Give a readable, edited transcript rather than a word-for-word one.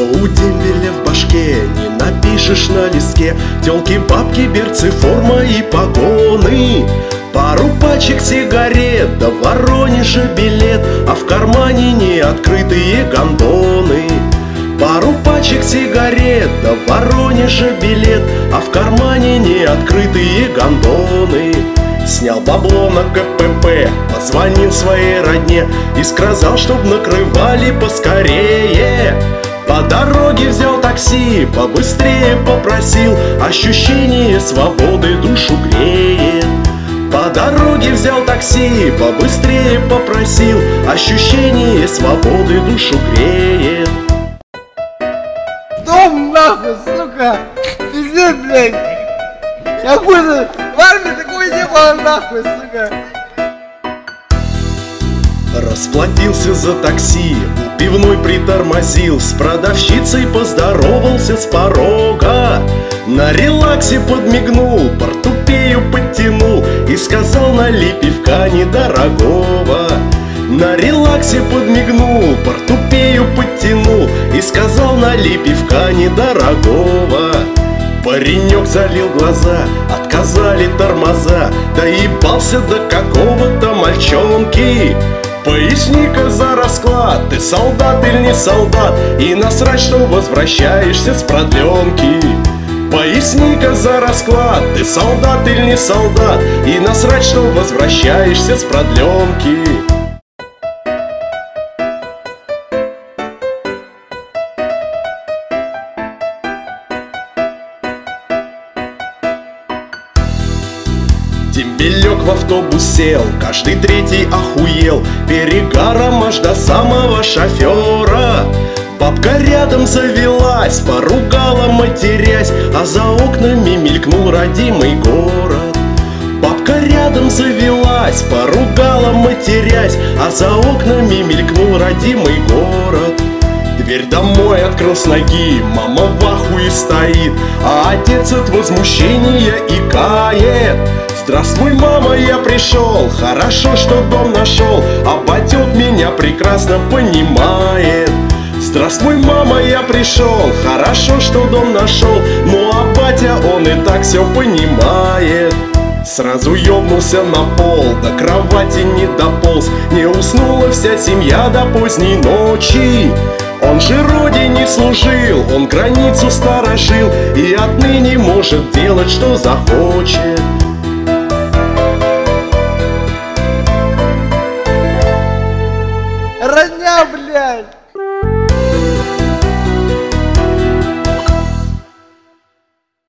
у дембеля в башке не напишешь на листке. Тёлки, бабки, берцы, форма и погоны, пару пачек сигарет, да в Воронеже билет, а в кармане неоткрытые гондоны. Пару пачек сигарет, да в Воронеже билет, а в кармане неоткрытые гондоны. Снял бабло на КПП, позвонил своей родне и сказал, чтоб накрывали поскорее. По дороге взял такси, побыстрее попросил, ощущение свободы душу греет. По дороге взял такси, побыстрее попросил, ощущение свободы душу греет. Дом нахуй, сука! Пиздец, блядь! Я хуй, в армии такого не было нахуй, сука! Расплатился за такси, у пивной притормозил, с продавщицей поздоровался с порога. На релаксе подмигнул, портупею подтянул и сказал: налей пивка недорогого. На релаксе подмигнул, портупею подтянул и сказал: налей пивка недорогого. Паренек залил глаза, отказали тормоза, доебался до какого-то мальчонки. Поясни-ка за расклад, ты солдат или не солдат, и насрать, что возвращаешься с продленки. Поясни-ка за расклад, ты солдат или не солдат, и насрать, что возвращаешься с продленки. Дембелек в автобус сел, каждый третий охуел, перегаром аж до самого шофера. Бабка рядом завелась, поругала, матерясь, а за окнами мелькнул родимый город. Бабка рядом завелась, поругала, матерясь, а за окнами мелькнул родимый город. Дверь домой открыл с ноги, мама в ахуе стоит, а отец от возмущения икает. Здравствуй, мама, я пришел, хорошо, что дом нашел, а батёк меня прекрасно понимает. Здравствуй, мама, я пришел, хорошо, что дом нашел, ну а батя, он и так все понимает. Сразу ёбнулся на пол, до кровати не дополз, не уснула вся семья до поздней ночи. Он же родине служил, он границу сторожил и отныне может делать, что захочет.